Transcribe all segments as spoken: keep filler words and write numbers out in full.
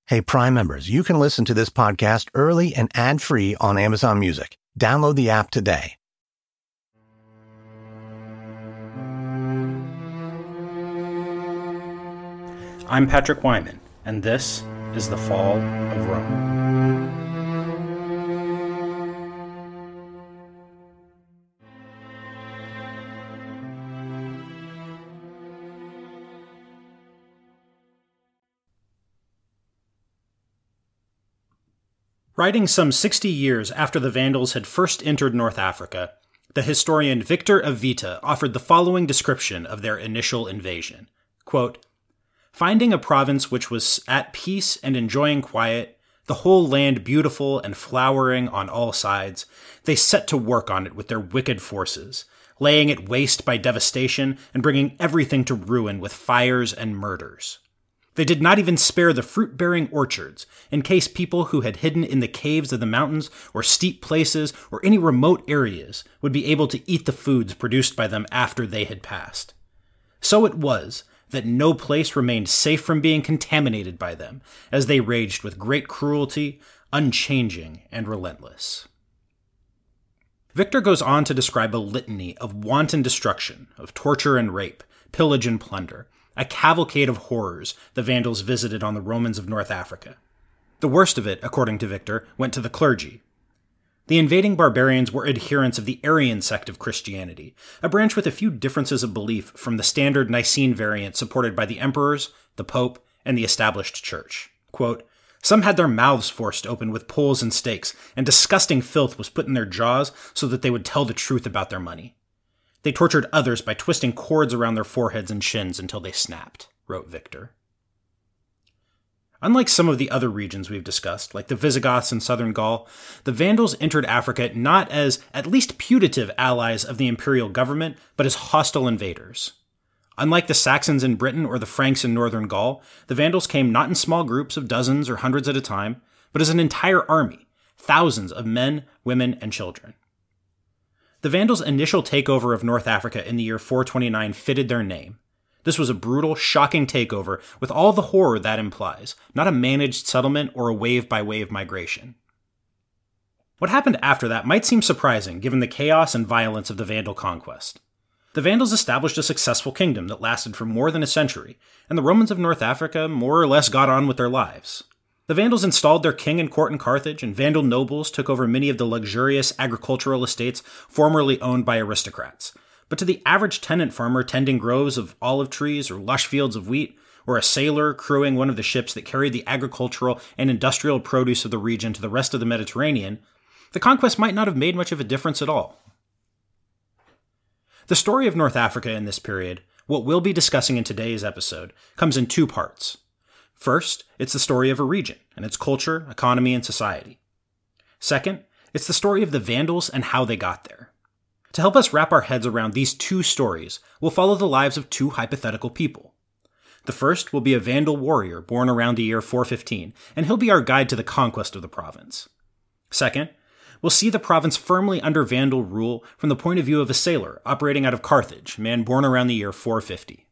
Hey, Prime members, you can listen to this podcast early and ad-free on Amazon Music. Download the app today. I'm Patrick Wyman, and this is The Fall of Rome. Writing some sixty years after the Vandals had first entered North Africa, the historian Victor of Vita offered the following description of their initial invasion. Quote, "Finding a province which was at peace and enjoying quiet, the whole land beautiful and flowering on all sides, they set to work on it with their wicked forces, laying it waste by devastation and bringing everything to ruin with fires and murders. They did not even spare the fruit-bearing orchards, in case people who had hidden in the caves of the mountains or steep places or any remote areas would be able to eat the foods produced by them after they had passed. So it was that no place remained safe from being contaminated by them, as they raged with great cruelty, unchanging and relentless." Victor goes on to describe a litany of wanton destruction, of torture and rape, pillage and plunder, a cavalcade of horrors the Vandals visited on the Romans of North Africa. The worst of it, according to Victor, went to the clergy. The invading barbarians were adherents of the Arian sect of Christianity, a branch with a few differences of belief from the standard Nicene variant supported by the emperors, the pope, and the established church. Quote, "Some had their mouths forced open with poles and stakes, and disgusting filth was put in their jaws so that they would tell the truth about their money. They tortured others by twisting cords around their foreheads and shins until they snapped," wrote Victor. Unlike some of the other regions we've discussed, like the Visigoths in southern Gaul, the Vandals entered Africa not as at least putative allies of the imperial government, but as hostile invaders. Unlike the Saxons in Britain or the Franks in northern Gaul, the Vandals came not in small groups of dozens or hundreds at a time, but as an entire army, thousands of men, women, and children. The Vandals' initial takeover of North Africa in the year four twenty-nine fitted their name. This was a brutal, shocking takeover with all the horror that implies, not a managed settlement or a wave-by-wave migration. What happened after that might seem surprising given the chaos and violence of the Vandal conquest. The Vandals established a successful kingdom that lasted for more than a century, and the Romans of North Africa more or less got on with their lives. The Vandals installed their king and court in Carthage, and Vandal nobles took over many of the luxurious agricultural estates formerly owned by aristocrats. But to the average tenant farmer tending groves of olive trees or lush fields of wheat, or a sailor crewing one of the ships that carried the agricultural and industrial produce of the region to the rest of the Mediterranean, the conquest might not have made much of a difference at all. The story of North Africa in this period, what we'll be discussing in today's episode, comes in two parts. First, it's the story of a region and its culture, economy, and society. Second, it's the story of the Vandals and how they got there. To help us wrap our heads around these two stories, we'll follow the lives of two hypothetical people. The first will be a Vandal warrior born around the year four fifteen, and he'll be our guide to the conquest of the province. Second, we'll see the province firmly under Vandal rule from the point of view of a sailor operating out of Carthage, a man born around the year four fifty.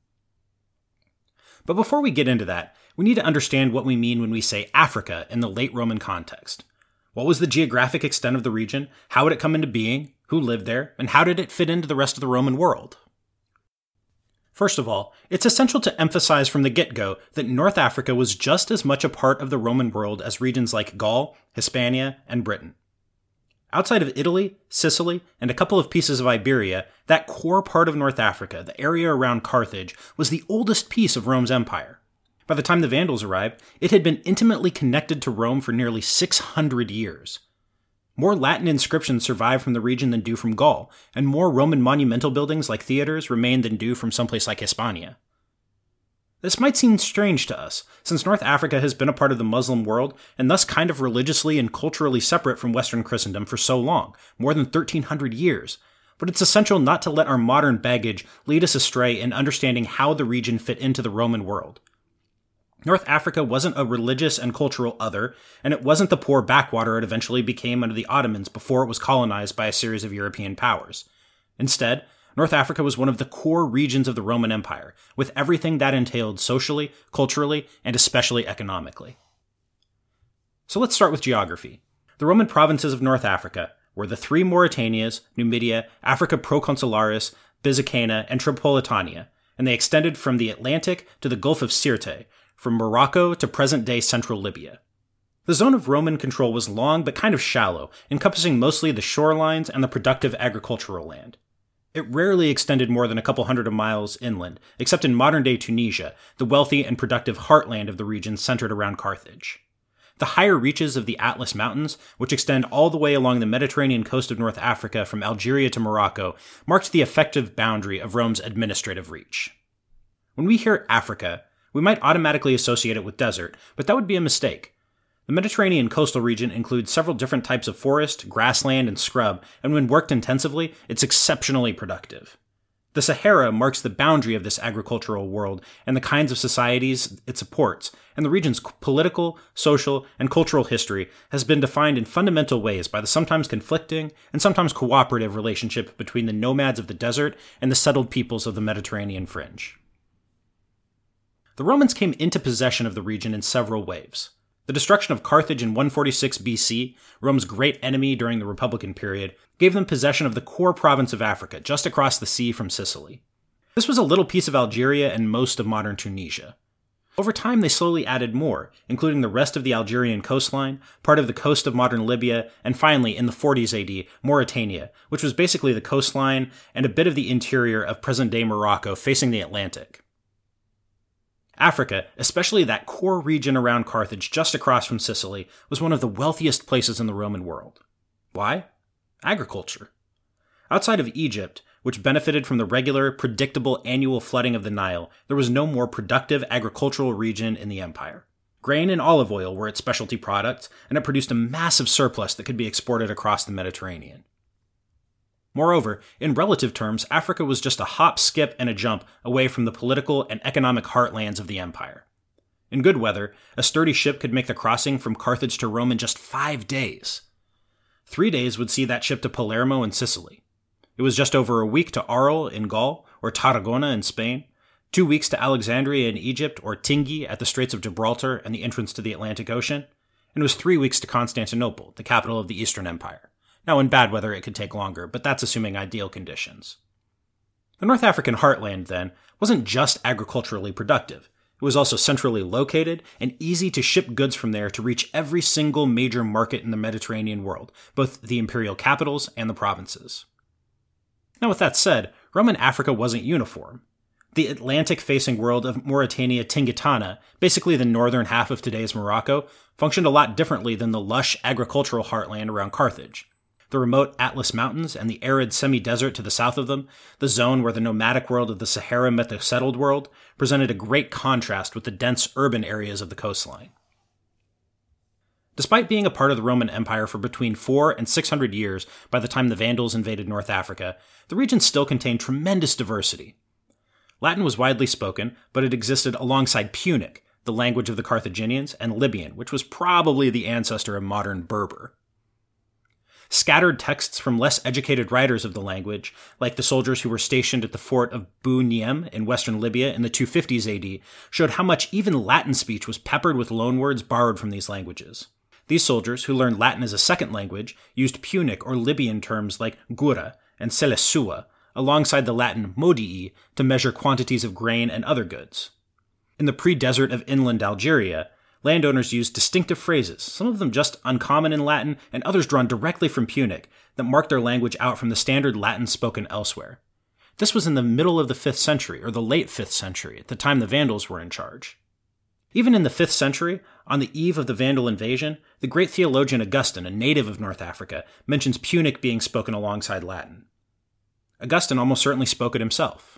But before we get into that, we need to understand what we mean when we say Africa in the late Roman context. What was the geographic extent of the region? How would it come into being? Who lived there? And how did it fit into the rest of the Roman world? First of all, it's essential to emphasize from the get-go that North Africa was just as much a part of the Roman world as regions like Gaul, Hispania, and Britain. Outside of Italy, Sicily, and a couple of pieces of Iberia, that core part of North Africa, the area around Carthage, was the oldest piece of Rome's empire. By the time the Vandals arrived, it had been intimately connected to Rome for nearly six hundred years. More Latin inscriptions survive from the region than do from Gaul, and more Roman monumental buildings like theaters remain than do from someplace like Hispania. This might seem strange to us, since North Africa has been a part of the Muslim world, and thus kind of religiously and culturally separate from Western Christendom for so long, more than thirteen hundred years. But it's essential not to let our modern baggage lead us astray in understanding how the region fit into the Roman world. North Africa wasn't a religious and cultural other, and it wasn't the poor backwater it eventually became under the Ottomans before it was colonized by a series of European powers. Instead, North Africa was one of the core regions of the Roman Empire, with everything that entailed socially, culturally, and especially economically. So let's start with geography. The Roman provinces of North Africa were the three Mauritanias, Numidia, Africa Proconsularis, Bizicana, and Tripolitania, and they extended from the Atlantic to the Gulf of Sirte, from Morocco to present-day central Libya. The zone of Roman control was long but kind of shallow, encompassing mostly the shorelines and the productive agricultural land. It rarely extended more than a couple hundred of miles inland, except in modern-day Tunisia, the wealthy and productive heartland of the region centered around Carthage. The higher reaches of the Atlas Mountains, which extend all the way along the Mediterranean coast of North Africa from Algeria to Morocco, marked the effective boundary of Rome's administrative reach. When we hear Africa, we might automatically associate it with desert, but that would be a mistake. The Mediterranean coastal region includes several different types of forest, grassland, and scrub, and when worked intensively, it's exceptionally productive. The Sahara marks the boundary of this agricultural world and the kinds of societies it supports, and the region's political, social, and cultural history has been defined in fundamental ways by the sometimes conflicting and sometimes cooperative relationship between the nomads of the desert and the settled peoples of the Mediterranean fringe. The Romans came into possession of the region in several waves. The destruction of Carthage in one forty-six B C, Rome's great enemy during the Republican period, gave them possession of the core province of Africa, just across the sea from Sicily. This was a little piece of Algeria and most of modern Tunisia. Over time, they slowly added more, including the rest of the Algerian coastline, part of the coast of modern Libya, and finally, in the forties A D, Mauritania, which was basically the coastline and a bit of the interior of present-day Morocco facing the Atlantic. Africa, especially that core region around Carthage just across from Sicily, was one of the wealthiest places in the Roman world. Why? Agriculture. Outside of Egypt, which benefited from the regular, predictable annual flooding of the Nile, there was no more productive agricultural region in the empire. Grain and olive oil were its specialty products, and it produced a massive surplus that could be exported across the Mediterranean. Moreover, in relative terms, Africa was just a hop, skip, and a jump away from the political and economic heartlands of the empire. In good weather, a sturdy ship could make the crossing from Carthage to Rome in just five days. Three days would see that ship to Palermo in Sicily. It was just over a week to Arles in Gaul, or Tarragona in Spain, two weeks to Alexandria in Egypt, or Tingi at the Straits of Gibraltar and the entrance to the Atlantic Ocean, and it was three weeks to Constantinople, the capital of the Eastern Empire. Now, in bad weather, it could take longer, but that's assuming ideal conditions. The North African heartland, then, wasn't just agriculturally productive. It was also centrally located and easy to ship goods from there to reach every single major market in the Mediterranean world, both the imperial capitals and the provinces. Now, with that said, Roman Africa wasn't uniform. The Atlantic-facing world of Mauritania Tingitana, basically the northern half of today's Morocco, functioned a lot differently than the lush agricultural heartland around Carthage. The remote Atlas Mountains and the arid semi-desert to the south of them, the zone where the nomadic world of the Sahara met the settled world, presented a great contrast with the dense urban areas of the coastline. Despite being a part of the Roman Empire for between four and six hundred years by the time the Vandals invaded North Africa, the region still contained tremendous diversity. Latin was widely spoken, but it existed alongside Punic, the language of the Carthaginians, and Libyan, which was probably the ancestor of modern Berber. Scattered texts from less educated writers of the language, like the soldiers who were stationed at the fort of Bu Niem in western Libya in the two fifties A D, showed how much even Latin speech was peppered with loanwords borrowed from these languages. These soldiers, who learned Latin as a second language, used Punic or Libyan terms like gura and selesua, alongside the Latin modii, to measure quantities of grain and other goods. In the pre-desert of inland Algeria, landowners used distinctive phrases, some of them just uncommon in Latin and others drawn directly from Punic, that marked their language out from the standard Latin spoken elsewhere. This was in the middle of the fifth century, or the late fifth century, at the time the Vandals were in charge. Even in the fifth century, on the eve of the Vandal invasion, the great theologian Augustine, a native of North Africa, mentions Punic being spoken alongside Latin. Augustine almost certainly spoke it himself.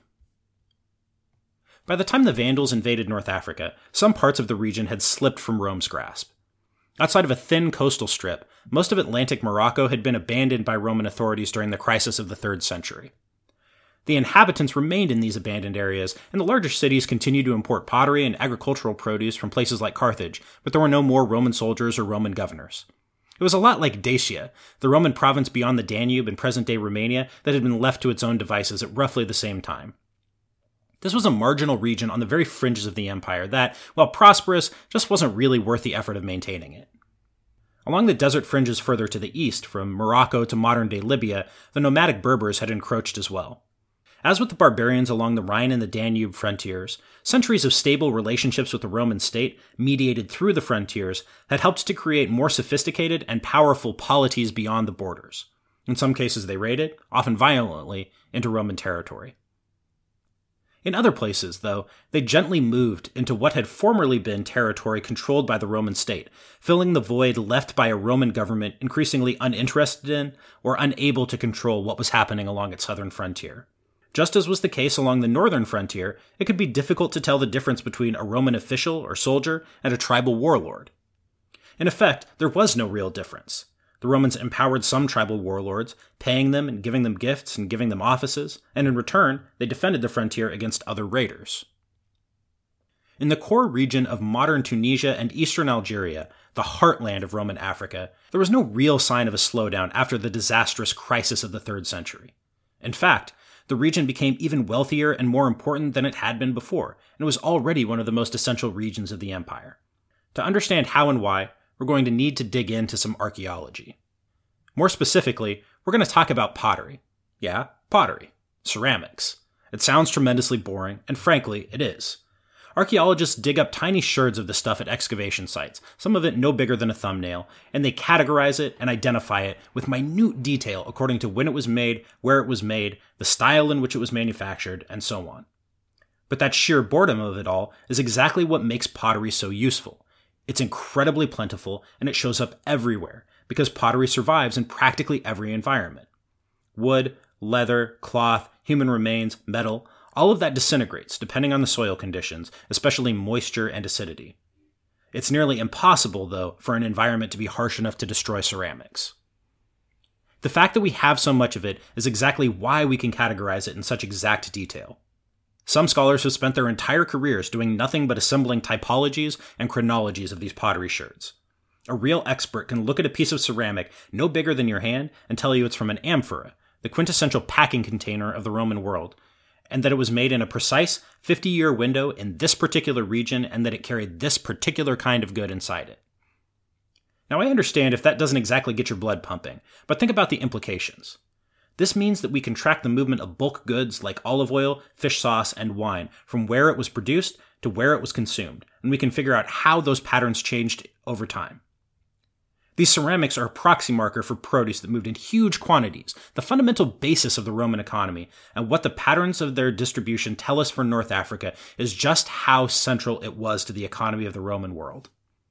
By the time the Vandals invaded North Africa, some parts of the region had slipped from Rome's grasp. Outside of a thin coastal strip, most of Atlantic Morocco had been abandoned by Roman authorities during the crisis of the third century. The inhabitants remained in these abandoned areas, and the larger cities continued to import pottery and agricultural produce from places like Carthage, but there were no more Roman soldiers or Roman governors. It was a lot like Dacia, the Roman province beyond the Danube in present-day Romania that had been left to its own devices at roughly the same time. This was a marginal region on the very fringes of the empire that, while prosperous, just wasn't really worth the effort of maintaining it. Along the desert fringes further to the east, from Morocco to modern-day Libya, the nomadic Berbers had encroached as well. As with the barbarians along the Rhine and the Danube frontiers, centuries of stable relationships with the Roman state, mediated through the frontiers, had helped to create more sophisticated and powerful polities beyond the borders. In some cases they raided, often violently, into Roman territory. In other places, though, they gently moved into what had formerly been territory controlled by the Roman state, filling the void left by a Roman government increasingly uninterested in or unable to control what was happening along its southern frontier. Just as was the case along the northern frontier, it could be difficult to tell the difference between a Roman official or soldier and a tribal warlord. In effect, there was no real difference. The Romans empowered some tribal warlords, paying them and giving them gifts and giving them offices, and in return, they defended the frontier against other raiders. In the core region of modern Tunisia and eastern Algeria, the heartland of Roman Africa, there was no real sign of a slowdown after the disastrous crisis of the third century. In fact, the region became even wealthier and more important than it had been before, and was already one of the most essential regions of the empire. To understand how and why, we're going to need to dig into some archaeology. More specifically, we're going to talk about pottery. Yeah, pottery. Ceramics. It sounds tremendously boring, and frankly, it is. Archaeologists dig up tiny sherds of the stuff at excavation sites, some of it no bigger than a thumbnail, and they categorize it and identify it with minute detail according to when it was made, where it was made, the style in which it was manufactured, and so on. But that sheer boredom of it all is exactly what makes pottery so useful. It's incredibly plentiful, and it shows up everywhere, because pottery survives in practically every environment. Wood, leather, cloth, human remains, metal, all of that disintegrates depending on the soil conditions, especially moisture and acidity. It's nearly impossible, though, for an environment to be harsh enough to destroy ceramics. The fact that we have so much of it is exactly why we can categorize it in such exact detail. Some scholars have spent their entire careers doing nothing but assembling typologies and chronologies of these pottery sherds. A real expert can look at a piece of ceramic no bigger than your hand and tell you it's from an amphora, the quintessential packing container of the Roman world, and that it was made in a precise fifty-year window in this particular region and that it carried this particular kind of good inside it. Now, I understand if that doesn't exactly get your blood pumping, but think about the implications. This means that we can track the movement of bulk goods like olive oil, fish sauce, and wine from where it was produced to where it was consumed, and we can figure out how those patterns changed over time. These ceramics are a proxy marker for produce that moved in huge quantities, the fundamental basis of the Roman economy, and what the patterns of their distribution tell us for North Africa is just how central it was to the economy of the Roman world.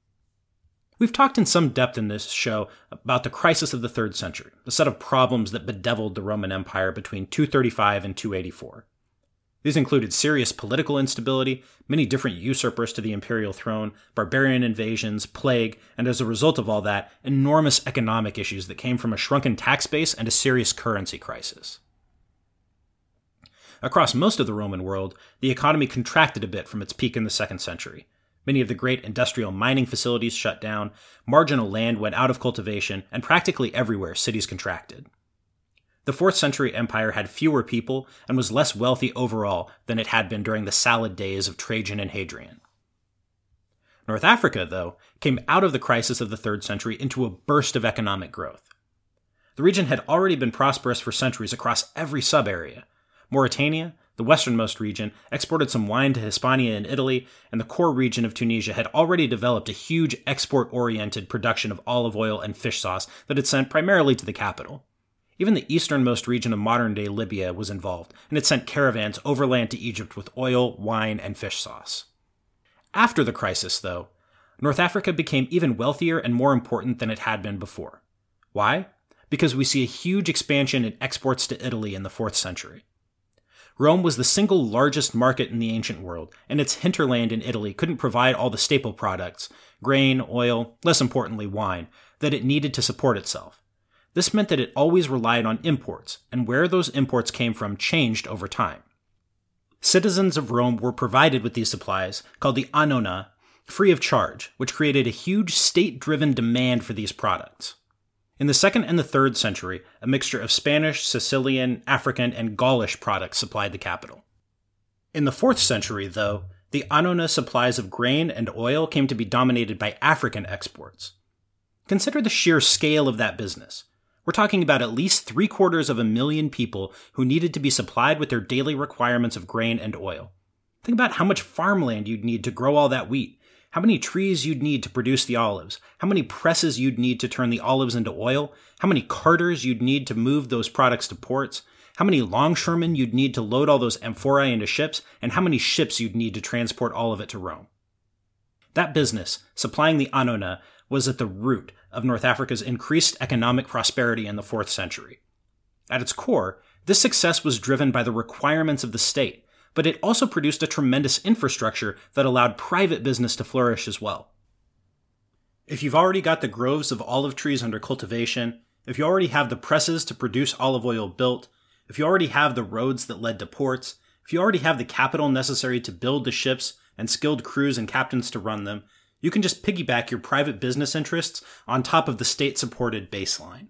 We've talked in some depth in this show about the crisis of the third century, the set of problems that bedeviled the Roman Empire between two thirty-five and two eighty-four. These included serious political instability, many different usurpers to the imperial throne, barbarian invasions, plague, and as a result of all that, enormous economic issues that came from a shrunken tax base and a serious currency crisis. Across most of the Roman world, the economy contracted a bit from its peak in the second century. Many of the great industrial mining facilities shut down, marginal land went out of cultivation, and practically everywhere cities contracted. The fourth century empire had fewer people and was less wealthy overall than it had been during the salad days of Trajan and Hadrian. North Africa, though, came out of the crisis of the third century into a burst of economic growth. The region had already been prosperous for centuries across every sub-area. Mauritania, the westernmost region, exported some wine to Hispania and Italy, and the core region of Tunisia had already developed a huge export-oriented production of olive oil and fish sauce that it sent primarily to the capital. Even the easternmost region of modern-day Libya was involved, and it sent caravans overland to Egypt with oil, wine, and fish sauce. After the crisis, though, North Africa became even wealthier and more important than it had been before. Why? Because we see a huge expansion in exports to Italy in the fourth century. Rome was the single largest market in the ancient world, and its hinterland in Italy couldn't provide all the staple products, grain, oil, less importantly wine, that it needed to support itself. This meant that it always relied on imports, and where those imports came from changed over time. Citizens of Rome were provided with these supplies, called the annona, free of charge, which created a huge state-driven demand for these products. In the second and the third century, a mixture of Spanish, Sicilian, African, and Gaulish products supplied the capital. In the fourth century, though, the annona supplies of grain and oil came to be dominated by African exports. Consider the sheer scale of that business. We're talking about at least three quarters of a million people who needed to be supplied with their daily requirements of grain and oil. Think about how much farmland you'd need to grow all that wheat, how many trees you'd need to produce the olives, how many presses you'd need to turn the olives into oil, how many carters you'd need to move those products to ports, how many longshoremen you'd need to load all those amphorae into ships, and how many ships you'd need to transport all of it to Rome. That business, supplying the Annona, was at the root of North Africa's increased economic prosperity in the fourth century. At its core, this success was driven by the requirements of the state, but it also produced a tremendous infrastructure that allowed private business to flourish as well. If you've already got the groves of olive trees under cultivation, if you already have the presses to produce olive oil built, if you already have the roads that led to ports, if you already have the capital necessary to build the ships and skilled crews and captains to run them, you can just piggyback your private business interests on top of the state-supported baseline.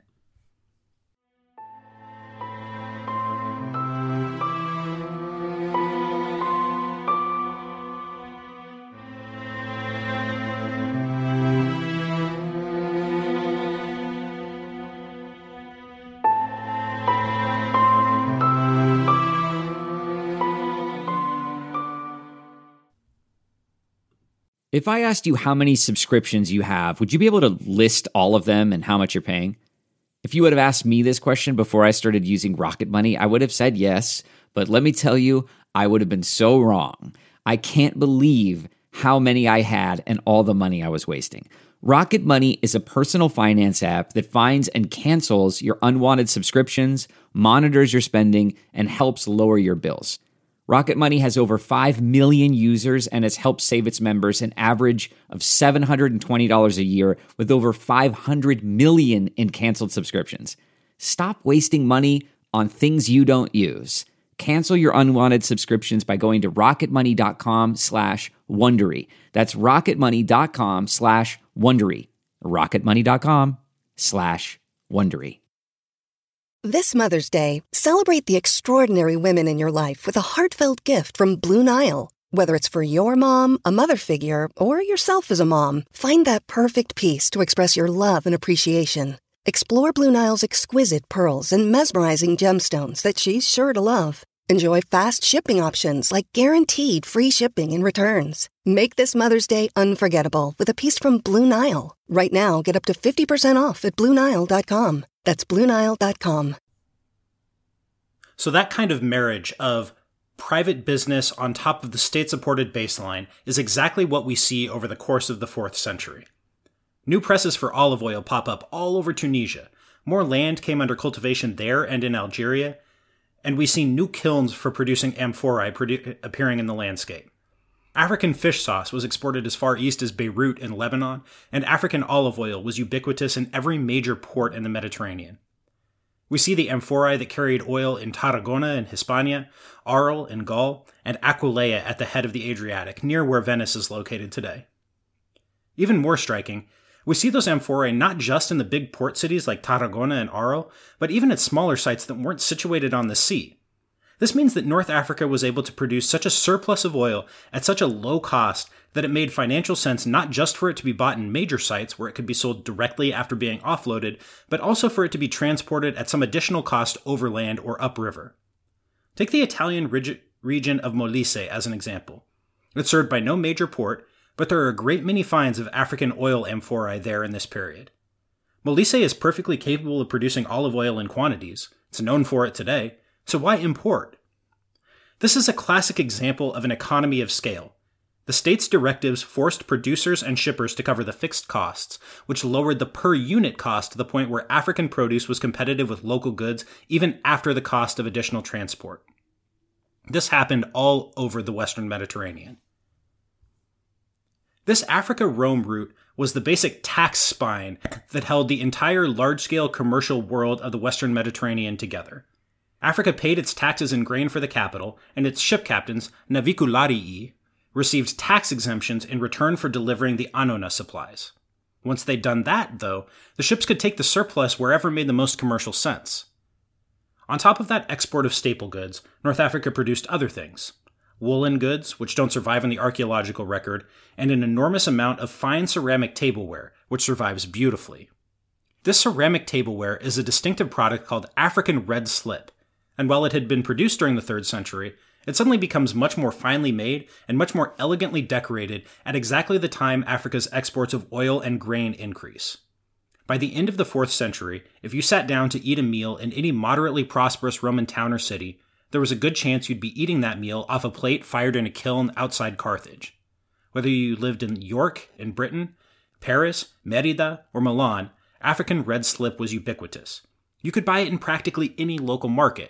If I asked you how many subscriptions you have, would you be able to list all of them and how much you're paying? If you would have asked me this question before I started using Rocket Money, I would have said yes, but let me tell you, I would have been so wrong. I can't believe how many I had and all the money I was wasting. Rocket Money is a personal finance app that finds and cancels your unwanted subscriptions, monitors your spending, and helps lower your bills. Rocket Money has over five million users and has helped save its members an average of seven hundred twenty dollars a year with over five hundred million in canceled subscriptions. Stop wasting money on things you don't use. Cancel your unwanted subscriptions by going to rocketmoney.com slash Wondery. That's rocketmoney.com slash Wondery. rocketmoney.com slash Wondery. This Mother's Day, celebrate the extraordinary women in your life with a heartfelt gift from Blue Nile. Whether it's for your mom, a mother figure, or yourself as a mom, find that perfect piece to express your love and appreciation. Explore Blue Nile's exquisite pearls and mesmerizing gemstones that she's sure to love. Enjoy fast shipping options like guaranteed free shipping and returns. Make this Mother's Day unforgettable with a piece from Blue Nile. Right now, get up to fifty percent off at blue nile dot com. That's blue nile dot com. So that kind of marriage of private business on top of the state-supported baseline is exactly what we see over the course of the fourth century. New presses for olive oil pop up all over Tunisia. More land came under cultivation there and in Algeria, and we see new kilns for producing amphorae produ- appearing in the landscape. African fish sauce was exported as far east as Beirut in Lebanon, and African olive oil was ubiquitous in every major port in the Mediterranean. We see the amphorae that carried oil in Tarragona in Hispania, Arles in Gaul, and Aquileia at the head of the Adriatic, near where Venice is located today. Even more striking, we see those amphorae not just in the big port cities like Tarragona and Arles, but even at smaller sites that weren't situated on the sea. This means that North Africa was able to produce such a surplus of oil at such a low cost that it made financial sense not just for it to be bought in major sites where it could be sold directly after being offloaded, but also for it to be transported at some additional cost overland or upriver. Take the Italian reg- region of Molise as an example. It's served by no major port, but there are a great many finds of African oil amphorae there in this period. Molise is perfectly capable of producing olive oil in quantities. It's known for it today. So why import? This is a classic example of an economy of scale. The state's directives forced producers and shippers to cover the fixed costs, which lowered the per-unit cost to the point where African produce was competitive with local goods even after the cost of additional transport. This happened all over the Western Mediterranean. This Africa-Rome route was the basic tax spine that held the entire large-scale commercial world of the Western Mediterranean together. Africa paid its taxes in grain for the capital, and its ship captains, navicularii, received tax exemptions in return for delivering the Annona supplies. Once they'd done that, though, the ships could take the surplus wherever made the most commercial sense. On top of that export of staple goods, North Africa produced other things. woolen goods, which don't survive in the archaeological record, and an enormous amount of fine ceramic tableware, which survives beautifully. This ceramic tableware is a distinctive product called African red slip, and while it had been produced during the third century, it suddenly becomes much more finely made and much more elegantly decorated at exactly the time Africa's exports of oil and grain increase. By the end of the fourth century, if you sat down to eat a meal in any moderately prosperous Roman town or city, there was a good chance you'd be eating that meal off a plate fired in a kiln outside Carthage. Whether you lived in York, in Britain, Paris, Merida, or Milan, African red slip was ubiquitous. You could buy it in practically any local market.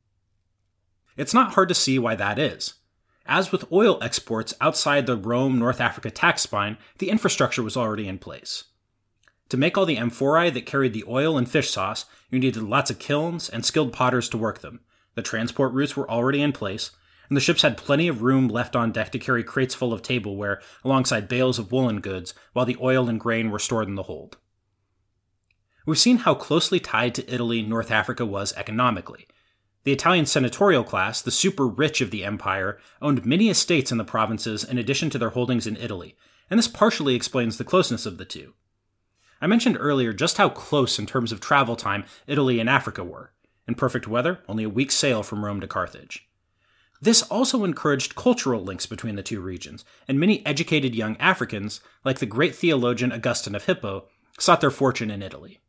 It's not hard to see why that is. As with oil exports outside the Rome-North Africa tax spine, the infrastructure was already in place. To make all the amphorae that carried the oil and fish sauce, you needed lots of kilns and skilled potters to work them. The transport routes were already in place, and the ships had plenty of room left on deck to carry crates full of tableware alongside bales of woolen goods while the oil and grain were stored in the hold. We've seen how closely tied to Italy North Africa was economically. The Italian senatorial class, the super rich of the empire, owned many estates in the provinces in addition to their holdings in Italy, and this partially explains the closeness of the two. I mentioned earlier just how close in terms of travel time Italy and Africa were. In perfect weather, only a week's sail from Rome to Carthage. This also encouraged cultural links between the two regions, and many educated young Africans, like the great theologian Augustine of Hippo, sought their fortune in Italy.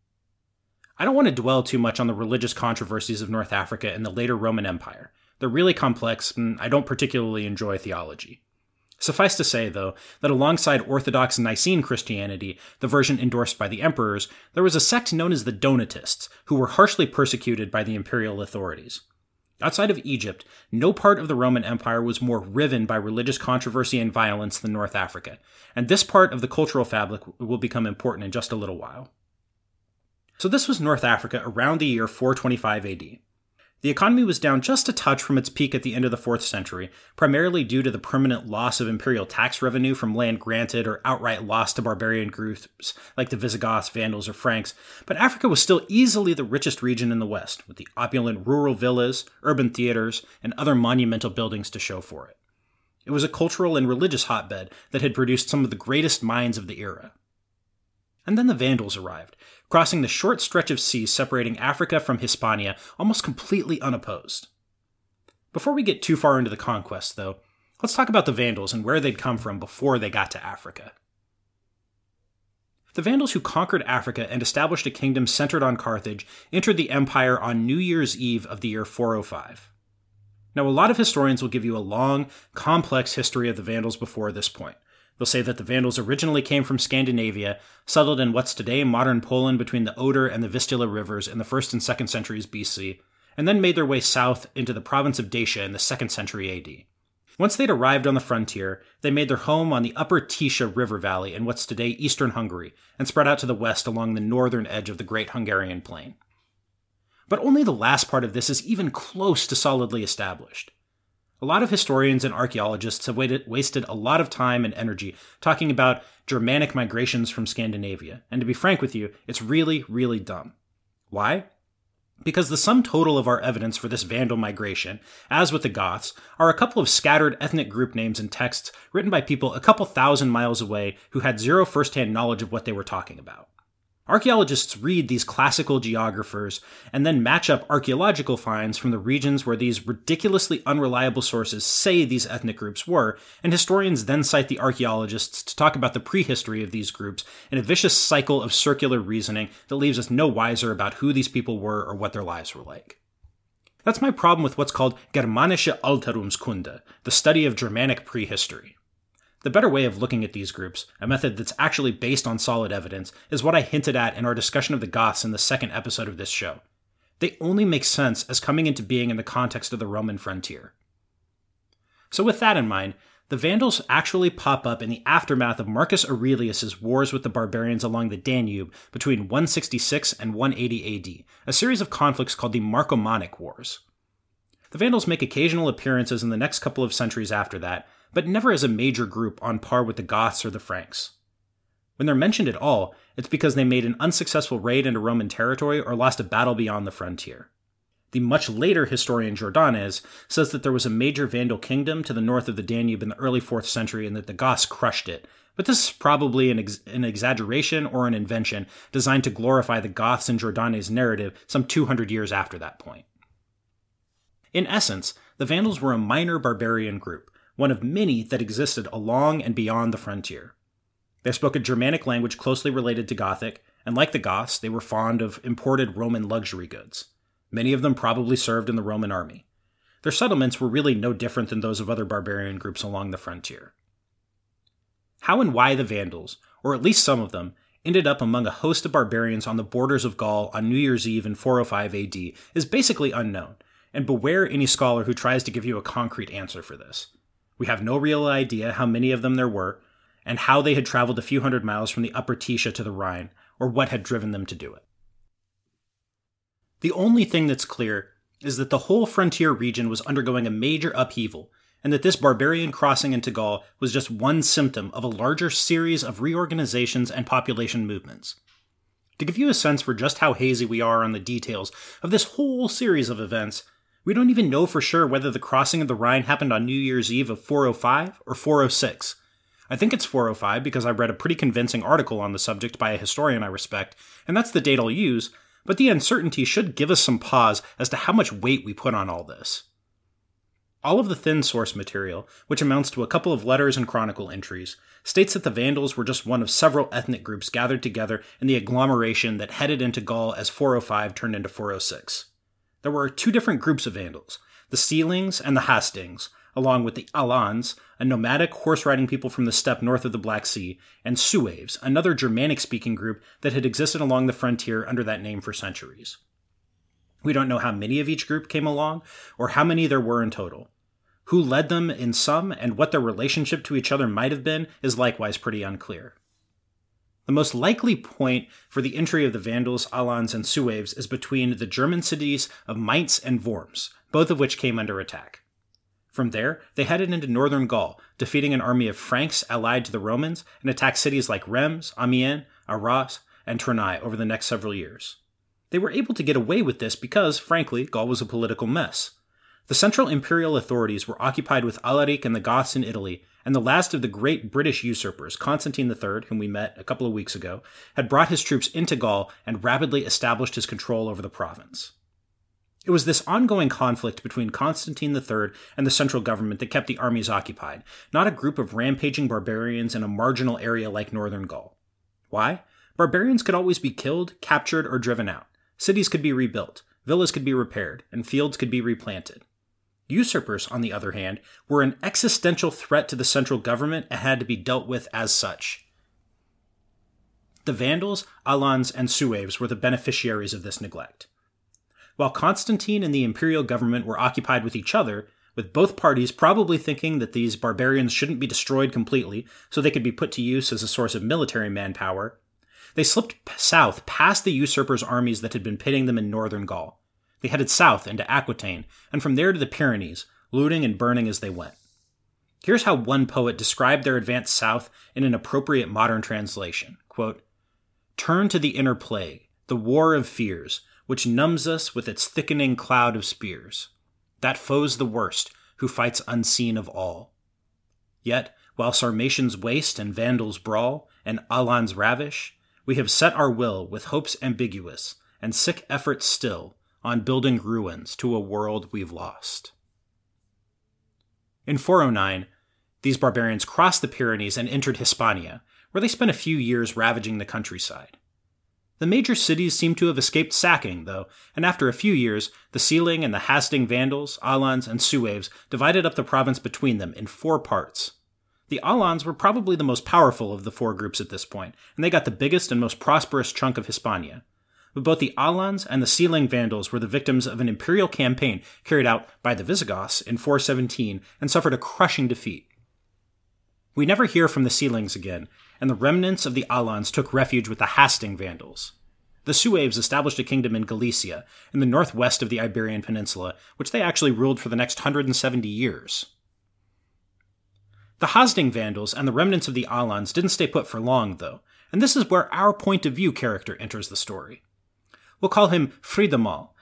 I don't want to dwell too much on the religious controversies of North Africa and the later Roman Empire. They're really complex, and I don't particularly enjoy theology. Suffice to say, though, that alongside Orthodox Nicene Christianity, the version endorsed by the emperors, there was a sect known as the Donatists, who were harshly persecuted by the imperial authorities. Outside of Egypt, no part of the Roman Empire was more riven by religious controversy and violence than North Africa, and this part of the cultural fabric will become important in just a little while. So this was North Africa around the year four twenty-five A D. The economy was down just a touch from its peak at the end of the fourth century, primarily due to the permanent loss of imperial tax revenue from land granted or outright lost to barbarian groups like the Visigoths, Vandals, or Franks, but Africa was still easily the richest region in the West, with the opulent rural villas, urban theaters, and other monumental buildings to show for it. It was a cultural and religious hotbed that had produced some of the greatest minds of the era. And then the Vandals arrived, crossing the short stretch of sea separating Africa from Hispania almost completely unopposed. Before we get too far into the conquest, though, let's talk about the Vandals and where they'd come from before they got to Africa. The Vandals who conquered Africa and established a kingdom centered on Carthage entered the empire on New Year's Eve of the year four oh five. Now, a lot of historians will give you a long, complex history of the Vandals before this point. They'll say that the Vandals originally came from Scandinavia, settled in what's today modern Poland between the Oder and the Vistula rivers in the first and second centuries B C, and then made their way south into the province of Dacia in the second century A D. Once they'd arrived on the frontier, they made their home on the upper Tisza river valley in what's today eastern Hungary, and spread out to the west along the northern edge of the Great Hungarian Plain. But only the last part of this is even close to solidly established. A lot of historians and archaeologists have waited, wasted a lot of time and energy talking about Germanic migrations from Scandinavia, and to be frank with you, it's really, really dumb. Why? Because the sum total of our evidence for this Vandal migration, as with the Goths, are a couple of scattered ethnic group names and texts written by people a couple thousand miles away who had zero first-hand knowledge of what they were talking about. Archaeologists read these classical geographers and then match up archaeological finds from the regions where these ridiculously unreliable sources say these ethnic groups were, and historians then cite the archaeologists to talk about the prehistory of these groups in a vicious cycle of circular reasoning that leaves us no wiser about who these people were or what their lives were like. That's my problem with what's called Germanische Altertumskunde, the study of Germanic prehistory. The better way of looking at these groups, a method that's actually based on solid evidence, is what I hinted at in our discussion of the Goths in the second episode of this show. They only make sense as coming into being in the context of the Roman frontier. So with that in mind, the Vandals actually pop up in the aftermath of Marcus Aurelius's wars with the barbarians along the Danube between one sixty-six and one eighty A D, a series of conflicts called the Marcomannic Wars. The Vandals make occasional appearances in the next couple of centuries after that, but never as a major group on par with the Goths or the Franks. When they're mentioned at all, it's because they made an unsuccessful raid into Roman territory or lost a battle beyond the frontier. The much later historian Jordanes says that there was a major Vandal kingdom to the north of the Danube in the early fourth century and that the Goths crushed it. But this is probably an, ex- an exaggeration or an invention designed to glorify the Goths in Jordanes' narrative some two hundred years after that point. In essence, the Vandals were a minor barbarian group, one of many that existed along and beyond the frontier. They spoke a Germanic language closely related to Gothic, and like the Goths, they were fond of imported Roman luxury goods. Many of them probably served in the Roman army. Their settlements were really no different than those of other barbarian groups along the frontier. How and why the Vandals, or at least some of them, ended up among a host of barbarians on the borders of Gaul on New Year's Eve in four oh five A D is basically unknown, and beware any scholar who tries to give you a concrete answer for this. We have no real idea how many of them there were, and how they had traveled a few hundred miles from the Upper Tisza to the Rhine, or what had driven them to do it. The only thing that's clear is that the whole frontier region was undergoing a major upheaval, and that this barbarian crossing into Gaul was just one symptom of a larger series of reorganizations and population movements. To give you a sense for just how hazy we are on the details of this whole series of events, we don't even know for sure whether the crossing of the Rhine happened on New Year's Eve of four oh five or four oh six. I think it's four oh five because I read a pretty convincing article on the subject by a historian I respect, and that's the date I'll use, but the uncertainty should give us some pause as to how much weight we put on all this. All of the thin source material, which amounts to a couple of letters and chronicle entries, states that the Vandals were just one of several ethnic groups gathered together in the agglomeration that headed into Gaul as four oh five turned into four oh six. There were two different groups of Vandals, the Sealings and the Hastings, along with the Alans, a nomadic horse-riding people from the steppe north of the Black Sea, and Sueves, another Germanic-speaking group that had existed along the frontier under that name for centuries. We don't know how many of each group came along, or how many there were in total. Who led them in some, and what their relationship to each other might have been, is likewise pretty unclear. The most likely point for the entry of the Vandals, Alans, and Sueves is between the German cities of Mainz and Worms, both of which came under attack. From there, they headed into northern Gaul, defeating an army of Franks allied to the Romans, and attacked cities like Reims, Amiens, Arras, and Tournai over the next several years. They were able to get away with this because, frankly, Gaul was a political mess. The central imperial authorities were occupied with Alaric and the Goths in Italy, and the last of the great British usurpers, Constantine the Third, whom we met a couple of weeks ago, had brought his troops into Gaul and rapidly established his control over the province. It was this ongoing conflict between Constantine the Third and the central government that kept the armies occupied, not a group of rampaging barbarians in a marginal area like northern Gaul. Why? Barbarians could always be killed, captured, or driven out. Cities could be rebuilt, villas could be repaired, and fields could be replanted. Usurpers, on the other hand, were an existential threat to the central government and had to be dealt with as such. The Vandals, Alans, and Sueves were the beneficiaries of this neglect. While Constantine and the imperial government were occupied with each other, with both parties probably thinking that these barbarians shouldn't be destroyed completely so they could be put to use as a source of military manpower, they slipped south past the usurpers' armies that had been pitting them in northern Gaul. They headed south into Aquitaine, and from there to the Pyrenees, looting and burning as they went. Here's how one poet described their advance south in an appropriate modern translation. Quote, "Turn to the inner plague, the war of fears, which numbs us with its thickening cloud of spears. That foe's the worst, who fights unseen of all. Yet, while Sarmatians waste and Vandals brawl, and Alans ravish, we have set our will with hopes ambiguous, and sick efforts still, on building ruins to a world we've lost." In four oh nine, these barbarians crossed the Pyrenees and entered Hispania, where they spent a few years ravaging the countryside. The major cities seem to have escaped sacking, though, and after a few years, the Sealing and the Hasting Vandals, Alans, and Sueves divided up the province between them in four parts. The Alans were probably the most powerful of the four groups at this point, and they got the biggest and most prosperous chunk of Hispania. But both the Alans and the Sealing Vandals were the victims of an imperial campaign carried out by the Visigoths in four seventeen and suffered a crushing defeat. We never hear from the Sealings again, and the remnants of the Alans took refuge with the Hasting Vandals. The Sueves established a kingdom in Galicia, in the northwest of the Iberian Peninsula, which they actually ruled for the next one hundred seventy years. The Hasting Vandals and the remnants of the Alans didn't stay put for long, though, and this is where our point of view character enters the story. We'll call him Friedemal,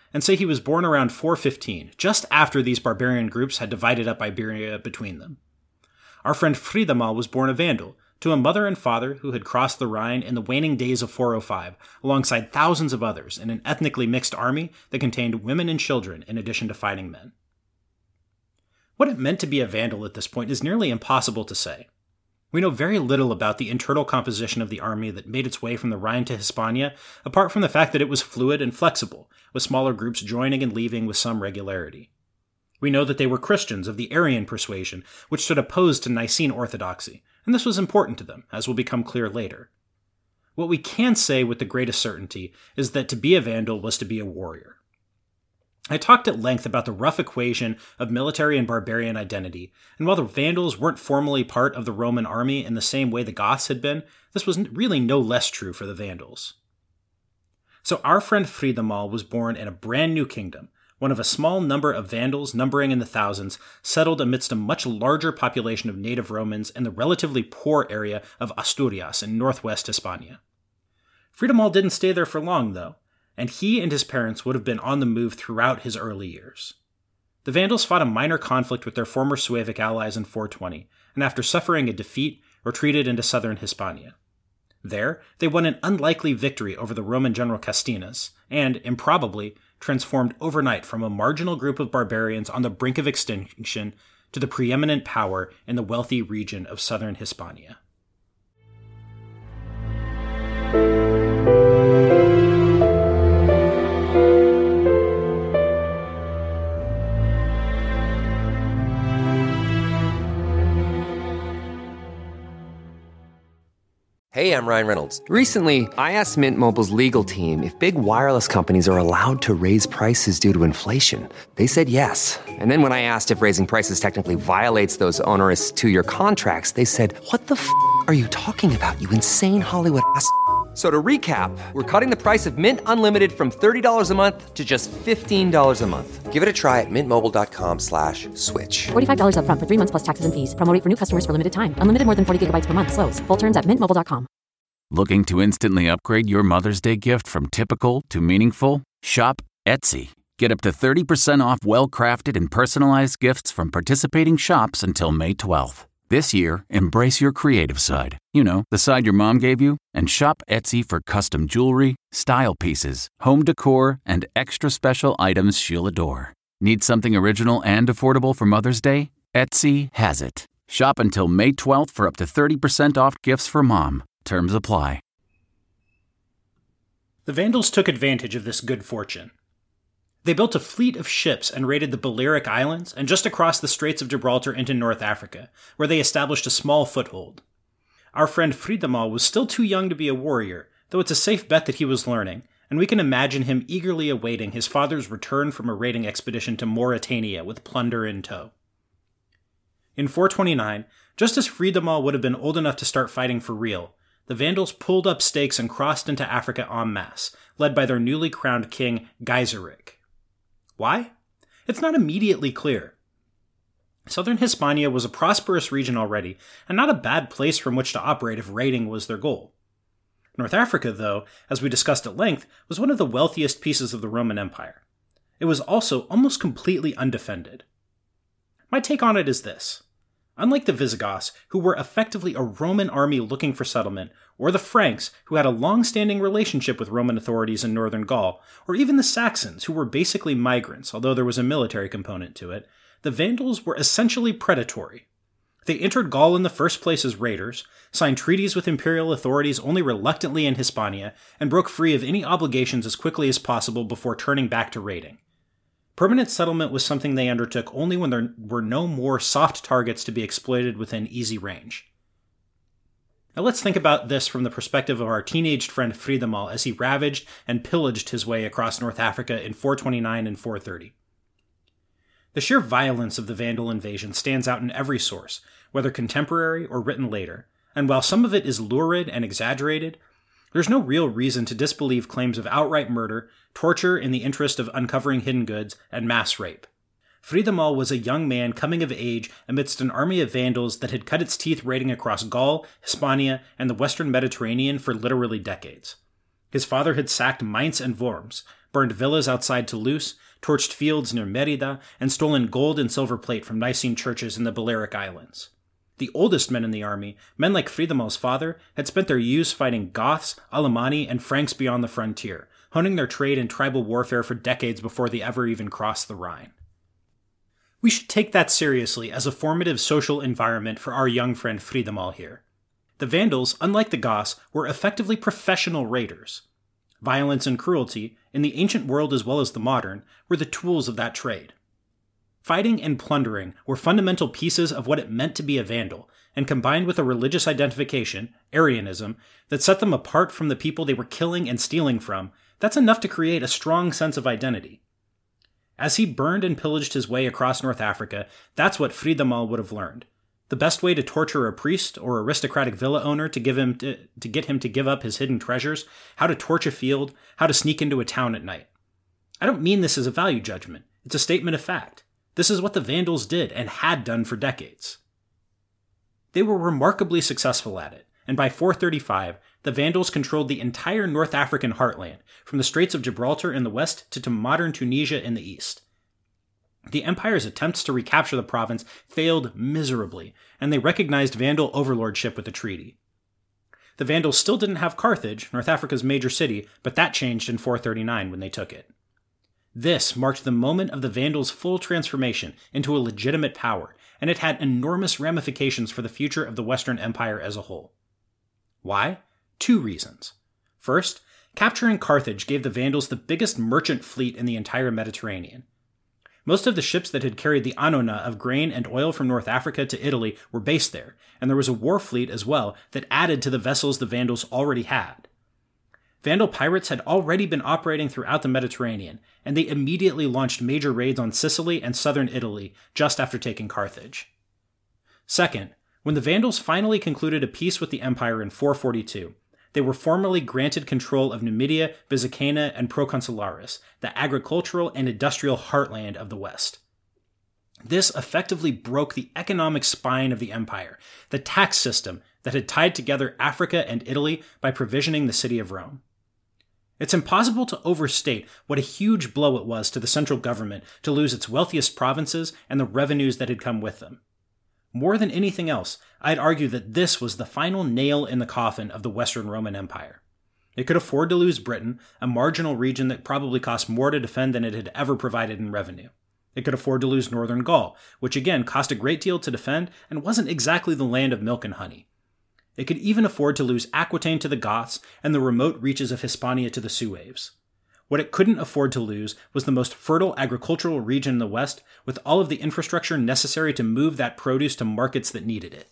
and say he was born around four fifteen, just after these barbarian groups had divided up Iberia between them. Our friend Friedemal was born a Vandal, to a mother and father who had crossed the Rhine in the waning days of four oh five, alongside thousands of others in an ethnically mixed army that contained women and children in addition to fighting men. What it meant to be a Vandal at this point is nearly impossible to say. We know very little about the internal composition of the army that made its way from the Rhine to Hispania, apart from the fact that it was fluid and flexible, with smaller groups joining and leaving with some regularity. We know that they were Christians of the Arian persuasion, which stood opposed to Nicene orthodoxy, and this was important to them, as will become clear later. What we can say with the greatest certainty is that to be a Vandal was to be a warrior. I talked at length about the rough equation of military and barbarian identity, and while the Vandals weren't formally part of the Roman army in the same way the Goths had been, this was really no less true for the Vandals. So our friend Friedemal was born in a brand new kingdom, one of a small number of Vandals numbering in the thousands, settled amidst a much larger population of native Romans in the relatively poor area of Asturias in northwest Hispania. Friedemal didn't stay there for long, though, and he and his parents would have been on the move throughout his early years. The Vandals fought a minor conflict with their former Suevic allies in four twenty, and after suffering a defeat, retreated into southern Hispania. There, they won an unlikely victory over the Roman general Castinas, and, improbably, transformed overnight from a marginal group of barbarians on the brink of extinction to the preeminent power in the wealthy region of southern Hispania. Hey, I'm Ryan Reynolds. Recently, I asked Mint Mobile's legal team if big wireless companies are allowed to raise prices due to inflation. They said yes. And then when I asked if raising prices technically violates those onerous two-year contracts, they said, "What the f*** are you talking about, you insane Hollywood ass f- So to recap, we're cutting the price of Mint Unlimited from thirty dollars a month to just fifteen dollars a month. Give it a try at mintmobile.com slash switch. forty-five dollars up front for three months plus taxes and fees. Promo rate for new customers for limited time. Unlimited more than forty gigabytes per month. Slows full terms at mint mobile dot com. Looking to instantly upgrade your Mother's Day gift from typical to meaningful? Shop Etsy. Get up to thirty percent off well-crafted and personalized gifts from participating shops until May twelfth. This year, embrace your creative side. You know, the side your mom gave you. And shop Etsy for custom jewelry, style pieces, home decor, and extra special items she'll adore. Need something original and affordable for Mother's Day? Etsy has it. Shop until May twelfth for up to thirty percent off gifts for mom. Terms apply. The Vandals took advantage of this good fortune. They built a fleet of ships and raided the Balearic Islands and just across the Straits of Gibraltar into North Africa, where they established a small foothold. Our friend Friedemal was still too young to be a warrior, though it's a safe bet that he was learning, and we can imagine him eagerly awaiting his father's return from a raiding expedition to Mauritania with plunder in tow. In four twenty-nine, just as Friedemal would have been old enough to start fighting for real, the Vandals pulled up stakes and crossed into Africa en masse, led by their newly crowned king, Gaiseric. Why? It's not immediately clear. Southern Hispania was a prosperous region already, and not a bad place from which to operate if raiding was their goal. North Africa, though, as we discussed at length, was one of the wealthiest pieces of the Roman Empire. It was also almost completely undefended. My take on it is this. Unlike the Visigoths, who were effectively a Roman army looking for settlement, or the Franks, who had a long-standing relationship with Roman authorities in northern Gaul, or even the Saxons, who were basically migrants, although there was a military component to it, the Vandals were essentially predatory. They entered Gaul in the first place as raiders, signed treaties with imperial authorities only reluctantly in Hispania, and broke free of any obligations as quickly as possible before turning back to raiding. Permanent settlement was something they undertook only when there were no more soft targets to be exploited within easy range. Now let's think about this from the perspective of our teenaged friend Friedemal as he ravaged and pillaged his way across North Africa in four twenty-nine and four thirty. The sheer violence of the Vandal invasion stands out in every source, whether contemporary or written later, and while some of it is lurid and exaggerated, there's no real reason to disbelieve claims of outright murder, torture in the interest of uncovering hidden goods, and mass rape. Friedemal was a young man coming of age amidst an army of Vandals that had cut its teeth raiding across Gaul, Hispania, and the western Mediterranean for literally decades. His father had sacked Mainz and Worms, burned villas outside Toulouse, torched fields near Merida, and stolen gold and silver plate from Nicene churches in the Balearic Islands. The oldest men in the army, men like Friedemal's father, had spent their youths fighting Goths, Alemanni, and Franks beyond the frontier, honing their trade in tribal warfare for decades before they ever even crossed the Rhine. We should take that seriously as a formative social environment for our young friend Friedemal here. The Vandals, unlike the Goths, were effectively professional raiders. Violence and cruelty, in the ancient world as well as the modern, were the tools of that trade. Fighting and plundering were fundamental pieces of what it meant to be a Vandal, and combined with a religious identification, Arianism, that set them apart from the people they were killing and stealing from, that's enough to create a strong sense of identity. As he burned and pillaged his way across North Africa, that's what Friedemal would have learned. The best way to torture a priest or aristocratic villa owner to give him to, to get him to give up his hidden treasures, how to torch a field, how to sneak into a town at night. I don't mean this as a value judgment. It's a statement of fact. This is what the Vandals did and had done for decades. They were remarkably successful at it, and by four thirty-five, the Vandals controlled the entire North African heartland, from the Straits of Gibraltar in the west to, to modern Tunisia in the east. The empire's attempts to recapture the province failed miserably, and they recognized Vandal overlordship with the treaty. The Vandals still didn't have Carthage, North Africa's major city, but that changed in four thirty-nine when they took it. This marked the moment of the Vandals' full transformation into a legitimate power, and it had enormous ramifications for the future of the Western Empire as a whole. Why? Two reasons. First, capturing Carthage gave the Vandals the biggest merchant fleet in the entire Mediterranean. Most of the ships that had carried the annona of grain and oil from North Africa to Italy were based there, and there was a war fleet as well that added to the vessels the Vandals already had. Vandal pirates had already been operating throughout the Mediterranean, and they immediately launched major raids on Sicily and southern Italy just after taking Carthage. Second, when the Vandals finally concluded a peace with the Empire in four forty-two, they were formally granted control of Numidia, Bizicana, and Proconsularis, the agricultural and industrial heartland of the West. This effectively broke the economic spine of the empire, the tax system that had tied together Africa and Italy by provisioning the city of Rome. It's impossible to overstate what a huge blow it was to the central government to lose its wealthiest provinces and the revenues that had come with them. More than anything else, I'd argue that this was the final nail in the coffin of the Western Roman Empire. It could afford to lose Britain, a marginal region that probably cost more to defend than it had ever provided in revenue. It could afford to lose Northern Gaul, which again cost a great deal to defend and wasn't exactly the land of milk and honey. It could even afford to lose Aquitaine to the Goths and the remote reaches of Hispania to the Sueves. What it couldn't afford to lose was the most fertile agricultural region in the West, with all of the infrastructure necessary to move that produce to markets that needed it.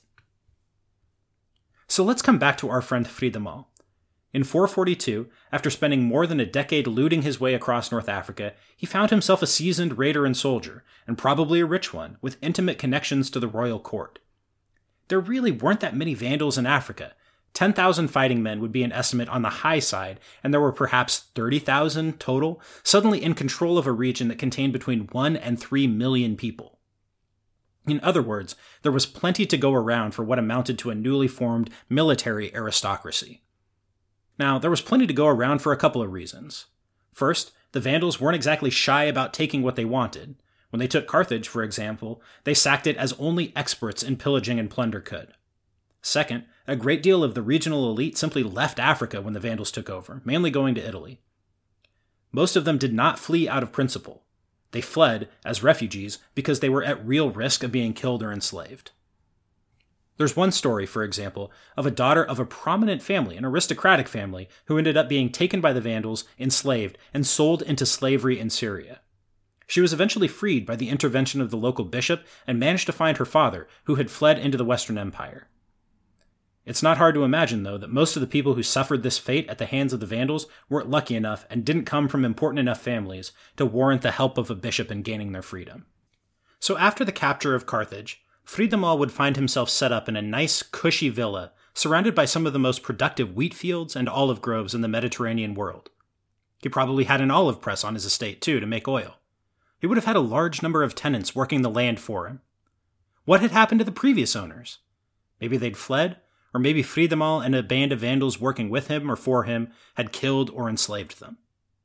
So let's come back to our friend Friedemal. In four forty-two, after spending more than a decade looting his way across North Africa, he found himself a seasoned raider and soldier, and probably a rich one, with intimate connections to the royal court. There really weren't that many Vandals in Africa. ten thousand fighting men would be an estimate on the high side, and there were perhaps thirty thousand total, suddenly in control of a region that contained between one and three million people. In other words, there was plenty to go around for what amounted to a newly formed military aristocracy. Now, there was plenty to go around for a couple of reasons. First, the Vandals weren't exactly shy about taking what they wanted. When they took Carthage, for example, they sacked it as only experts in pillaging and plunder could. Second, a great deal of the regional elite simply left Africa when the Vandals took over, mainly going to Italy. Most of them did not flee out of principle. They fled as refugees because they were at real risk of being killed or enslaved. There's one story, for example, of a daughter of a prominent family, an aristocratic family, who ended up being taken by the Vandals, enslaved, and sold into slavery in Syria. She was eventually freed by the intervention of the local bishop and managed to find her father, who had fled into the Western Empire. It's not hard to imagine, though, that most of the people who suffered this fate at the hands of the Vandals weren't lucky enough and didn't come from important enough families to warrant the help of a bishop in gaining their freedom. So after the capture of Carthage, Friedemal would find himself set up in a nice, cushy villa, surrounded by some of the most productive wheat fields and olive groves in the Mediterranean world. He probably had an olive press on his estate, too, to make oil. He would have had a large number of tenants working the land for him. What had happened to the previous owners? Maybe they'd fled, or maybe Friedemal and a band of Vandals working with him or for him had killed or enslaved them.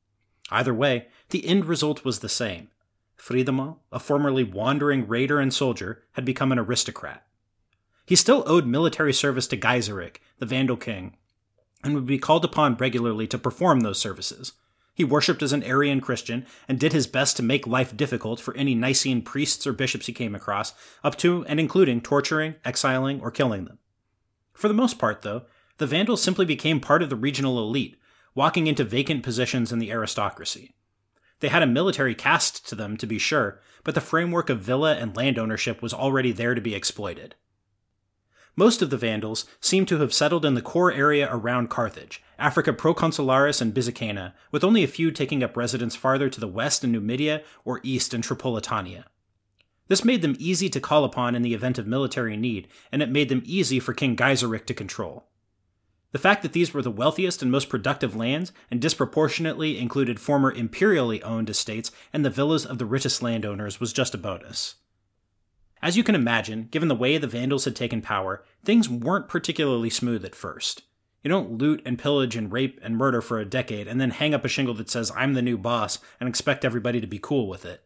Either way, the end result was the same. Friedemal, a formerly wandering raider and soldier, had become an aristocrat. He still owed military service to Geiserik, the Vandal king, and would be called upon regularly to perform those services. He worshipped as an Arian Christian and did his best to make life difficult for any Nicene priests or bishops he came across, up to and including torturing, exiling, or killing them. For the most part, though, the Vandals simply became part of the regional elite, walking into vacant positions in the aristocracy. They had a military caste to them, to be sure, but the framework of villa and land ownership was already there to be exploited. Most of the Vandals seem to have settled in the core area around Carthage, Africa Proconsularis and Byzacena, with only a few taking up residence farther to the west in Numidia or east in Tripolitania. This made them easy to call upon in the event of military need, and it made them easy for King Geiserik to control. The fact that these were the wealthiest and most productive lands, and disproportionately included former imperially owned estates and the villas of the richest landowners, was just a bonus. As you can imagine, given the way the Vandals had taken power, things weren't particularly smooth at first. You don't loot and pillage and rape and murder for a decade and then hang up a shingle that says, "I'm the new boss," and expect everybody to be cool with it.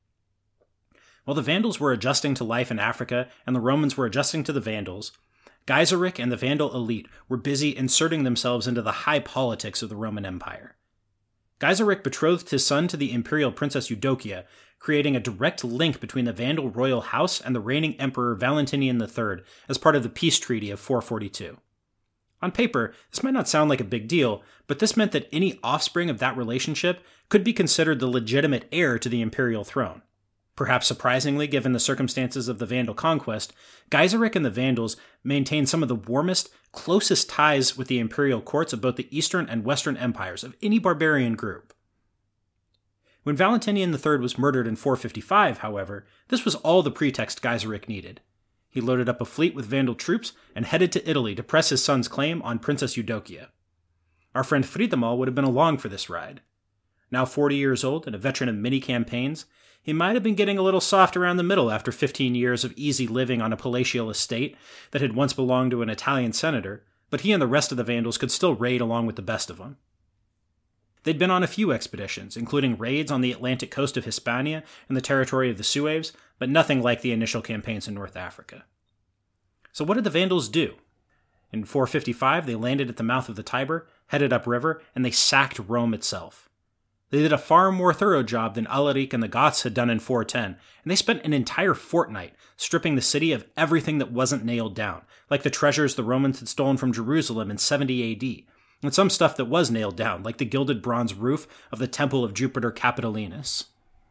While the Vandals were adjusting to life in Africa and the Romans were adjusting to the Vandals, Geiserik and the Vandal elite were busy inserting themselves into the high politics of the Roman Empire. Geiserik betrothed his son to the imperial princess Eudokia, creating a direct link between the Vandal royal house and the reigning emperor Valentinian the Third as part of the peace treaty of four forty-two. On paper, this might not sound like a big deal, but this meant that any offspring of that relationship could be considered the legitimate heir to the imperial throne. Perhaps surprisingly, given the circumstances of the Vandal conquest, Geiserik and the Vandals maintained some of the warmest, closest ties with the imperial courts of both the Eastern and Western empires of any barbarian group. When Valentinian the Third was murdered in four fifty-five, however, this was all the pretext Geiserik needed. He loaded up a fleet with Vandal troops and headed to Italy to press his son's claim on Princess Eudokia. Our friend Friedemal would have been along for this ride. Now forty years old and a veteran of many campaigns, he might have been getting a little soft around the middle after fifteen years of easy living on a palatial estate that had once belonged to an Italian senator, but he and the rest of the Vandals could still raid along with the best of them. They'd been on a few expeditions, including raids on the Atlantic coast of Hispania and the territory of the Sueves, but nothing like the initial campaigns in North Africa. So what did the Vandals do? In four fifty-five, they landed at the mouth of the Tiber, headed upriver, and they sacked Rome itself. They did a far more thorough job than Alaric and the Goths had done in four ten, and they spent an entire fortnight stripping the city of everything that wasn't nailed down, like the treasures the Romans had stolen from Jerusalem in seventy A D, and some stuff that was nailed down, like the gilded bronze roof of the Temple of Jupiter Capitolinus.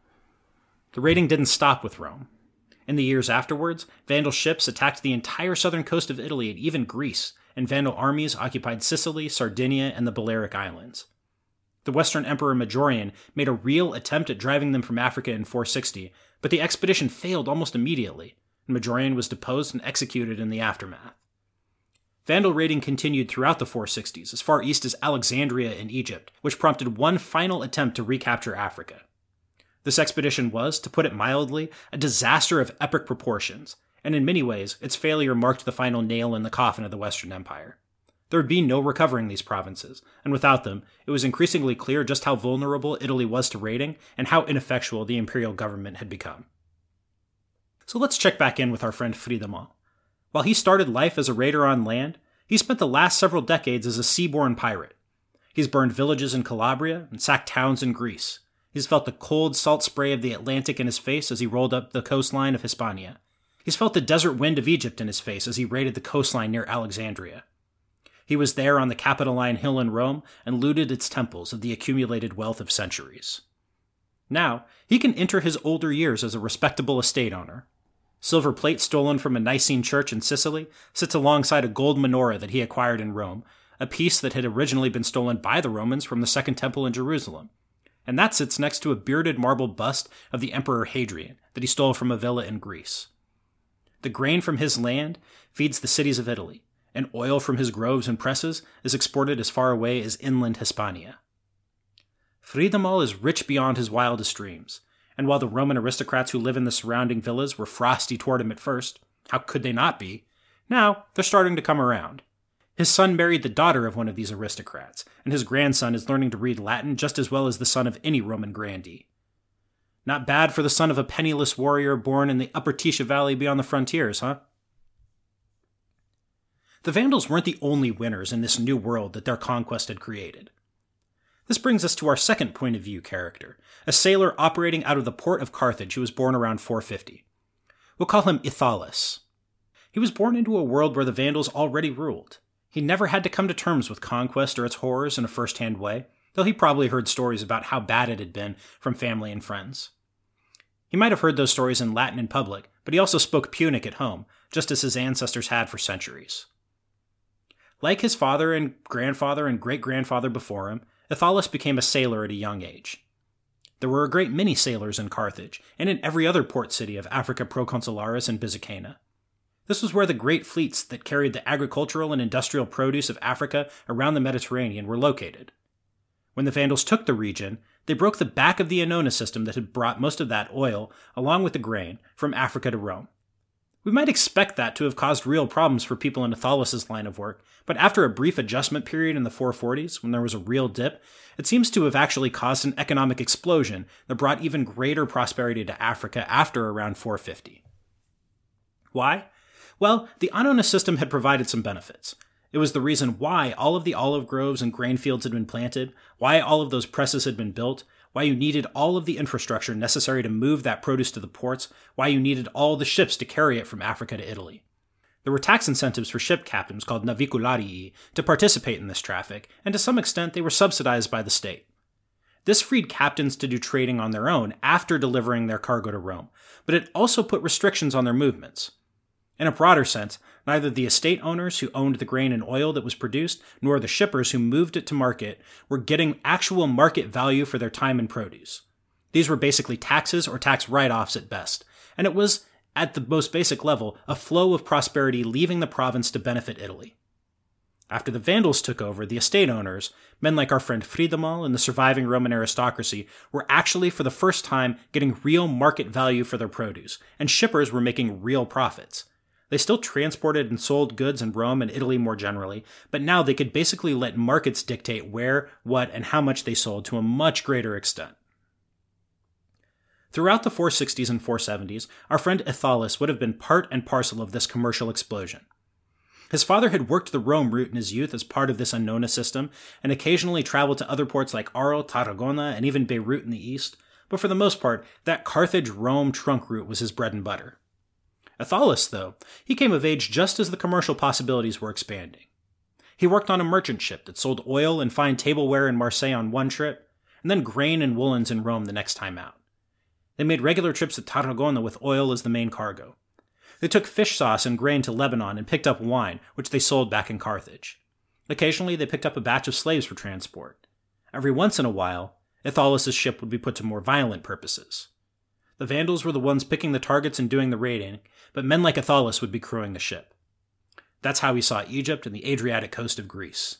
The raiding didn't stop with Rome. In the years afterwards, Vandal ships attacked the entire southern coast of Italy and even Greece, and Vandal armies occupied Sicily, Sardinia, and the Balearic Islands. The Western Emperor Majorian made a real attempt at driving them from Africa in four sixty, but the expedition failed almost immediately, and Majorian was deposed and executed in the aftermath. Vandal raiding continued throughout the four sixties, as far east as Alexandria in Egypt, which prompted one final attempt to recapture Africa. This expedition was, to put it mildly, a disaster of epic proportions, and in many ways, its failure marked the final nail in the coffin of the Western Empire. There would be no recovering these provinces, and without them, it was increasingly clear just how vulnerable Italy was to raiding and how ineffectual the imperial government had become. So let's check back in with our friend Friedemal. While he started life as a raider on land, he spent the last several decades as a seaborne pirate. He's burned villages in Calabria and sacked towns in Greece. He's felt the cold, salt spray of the Atlantic in his face as he rolled up the coastline of Hispania. He's felt the desert wind of Egypt in his face as he raided the coastline near Alexandria. He was there on the Capitoline Hill in Rome and looted its temples of the accumulated wealth of centuries. Now, he can enter his older years as a respectable estate owner. Silver plate stolen from a Nicene church in Sicily sits alongside a gold menorah that he acquired in Rome, a piece that had originally been stolen by the Romans from the Second Temple in Jerusalem. And that sits next to a bearded marble bust of the Emperor Hadrian that he stole from a villa in Greece. The grain from his land feeds the cities of Italy, and oil from his groves and presses is exported as far away as inland Hispania. Friedemal is rich beyond his wildest dreams, and while the Roman aristocrats who live in the surrounding villas were frosty toward him at first, how could they not be? Now, they're starting to come around. His son married the daughter of one of these aristocrats, and his grandson is learning to read Latin just as well as the son of any Roman grandee. Not bad for the son of a penniless warrior born in the upper Tisza Valley beyond the frontiers, huh? The Vandals weren't the only winners in this new world that their conquest had created. This brings us to our second point of view character, a sailor operating out of the port of Carthage who was born around four fifty. We'll call him Italus. He was born into a world where the Vandals already ruled. He never had to come to terms with conquest or its horrors in a first-hand way, though he probably heard stories about how bad it had been from family and friends. He might have heard those stories in Latin in public, but he also spoke Punic at home, just as his ancestors had for centuries. Like his father and grandfather and great-grandfather before him, Italus became a sailor at a young age. There were a great many sailors in Carthage, and in every other port city of Africa Proconsularis and Byzacena. This was where the great fleets that carried the agricultural and industrial produce of Africa around the Mediterranean were located. When the Vandals took the region, they broke the back of the Annona system that had brought most of that oil, along with the grain, from Africa to Rome. We might expect that to have caused real problems for people in Italus' line of work, but after a brief adjustment period in the four forties, when there was a real dip, it seems to have actually caused an economic explosion that brought even greater prosperity to Africa after around four fifty. Why? Well, the Annona system had provided some benefits. It was the reason why all of the olive groves and grain fields had been planted, why all of those presses had been built, why you needed all of the infrastructure necessary to move that produce to the ports, why you needed all the ships to carry it from Africa to Italy. There were tax incentives for ship captains called navicularii to participate in this traffic, and to some extent they were subsidized by the state. This freed captains to do trading on their own after delivering their cargo to Rome, but it also put restrictions on their movements. In a broader sense, neither the estate owners who owned the grain and oil that was produced, nor the shippers who moved it to market, were getting actual market value for their time and produce. These were basically taxes or tax write-offs at best, and it was, at the most basic level, a flow of prosperity leaving the province to benefit Italy. After the Vandals took over, the estate owners, men like our friend Friedemal and the surviving Roman aristocracy, were actually for the first time getting real market value for their produce, and shippers were making real profits. They still transported and sold goods in Rome and Italy more generally, but now they could basically let markets dictate where, what, and how much they sold to a much greater extent. Throughout the four sixties and four seventies, our friend Italus would have been part and parcel of this commercial explosion. His father had worked the Rome route in his youth as part of this Annona system, and occasionally traveled to other ports like Arles, Tarragona, and even Beirut in the east, but for the most part, that Carthage-Rome trunk route was his bread and butter. Italus, though, he came of age just as the commercial possibilities were expanding. He worked on a merchant ship that sold oil and fine tableware in Marseille on one trip, and then grain and woolens in Rome the next time out. They made regular trips to Tarragona with oil as the main cargo. They took fish sauce and grain to Lebanon and picked up wine, which they sold back in Carthage. Occasionally, they picked up a batch of slaves for transport. Every once in a while, Italus' ship would be put to more violent purposes. The Vandals were the ones picking the targets and doing the raiding, but men like Italus would be crewing the ship. That's how he saw Egypt and the Adriatic coast of Greece.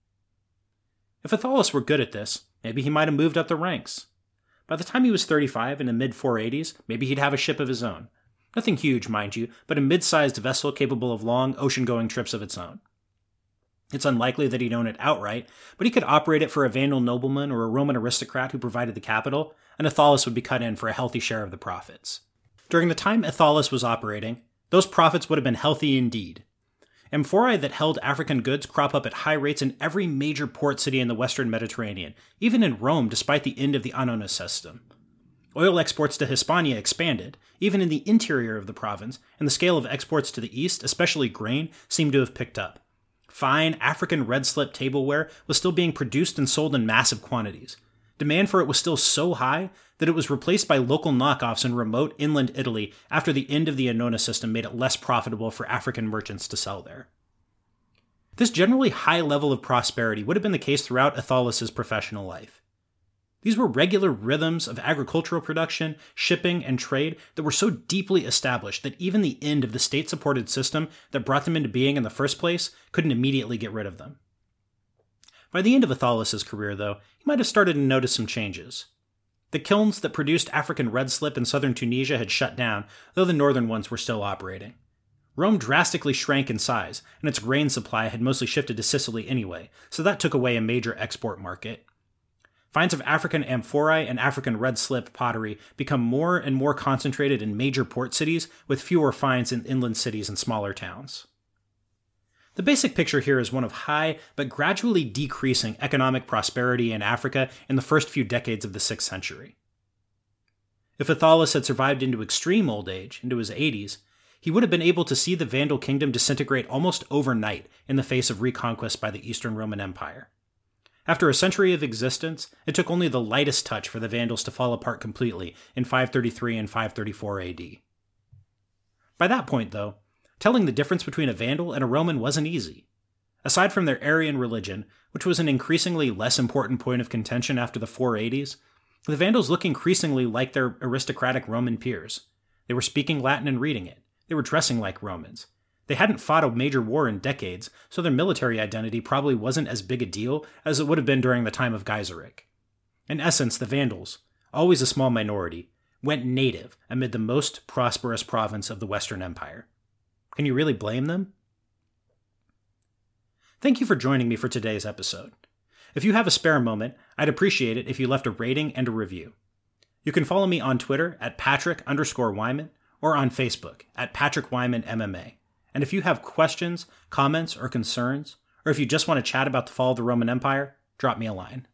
If Italus were good at this, maybe he might have moved up the ranks. By the time he was thirty-five in the mid four eighties, maybe he'd have a ship of his own. Nothing huge, mind you, but a mid-sized vessel capable of long, ocean-going trips of its own. It's unlikely that he'd own it outright, but he could operate it for a Vandal nobleman or a Roman aristocrat who provided the capital, and Italus would be cut in for a healthy share of the profits. During the time Italus was operating, those profits would have been healthy indeed. Amphorae that held African goods crop up at high rates in every major port city in the western Mediterranean, even in Rome despite the end of the Annona system. Oil exports to Hispania expanded, even in the interior of the province, and the scale of exports to the east, especially grain, seemed to have picked up. Fine African red slip tableware was still being produced and sold in massive quantities. Demand for it was still so high that it was replaced by local knockoffs in remote inland Italy after the end of the Annona system made it less profitable for African merchants to sell there. This generally high level of prosperity would have been the case throughout Italus' professional life. These were regular rhythms of agricultural production, shipping, and trade that were so deeply established that even the end of the state-supported system that brought them into being in the first place couldn't immediately get rid of them. By the end of Italus' career, though, he might have started to notice some changes. The kilns that produced African red slip in southern Tunisia had shut down, though the northern ones were still operating. Rome drastically shrank in size, and its grain supply had mostly shifted to Sicily anyway, so that took away a major export market. Finds of African amphorae and African red slip pottery become more and more concentrated in major port cities, with fewer finds in inland cities and smaller towns. The basic picture here is one of high but gradually decreasing economic prosperity in Africa in the first few decades of the sixth century. If Attalus had survived into extreme old age, into his eighties, he would have been able to see the Vandal kingdom disintegrate almost overnight in the face of reconquest by the Eastern Roman Empire. After a century of existence, it took only the lightest touch for the Vandals to fall apart completely in five thirty-three and five thirty-four A D. By that point, though, telling the difference between a Vandal and a Roman wasn't easy. Aside from their Arian religion, which was an increasingly less important point of contention after the four eighties, the Vandals look increasingly like their aristocratic Roman peers. They were speaking Latin and reading it. They were dressing like Romans. They hadn't fought a major war in decades, so their military identity probably wasn't as big a deal as it would have been during the time of Gaiseric. In essence, the Vandals, always a small minority, went native amid the most prosperous province of the Western Empire. Can you really blame them? Thank you for joining me for today's episode. If you have a spare moment, I'd appreciate it if you left a rating and a review. You can follow me on Twitter at Patrick underscore Wyman or on Facebook at Patrick Wyman M M A. And if you have questions, comments, or concerns, or if you just want to chat about the fall of the Roman Empire, drop me a line.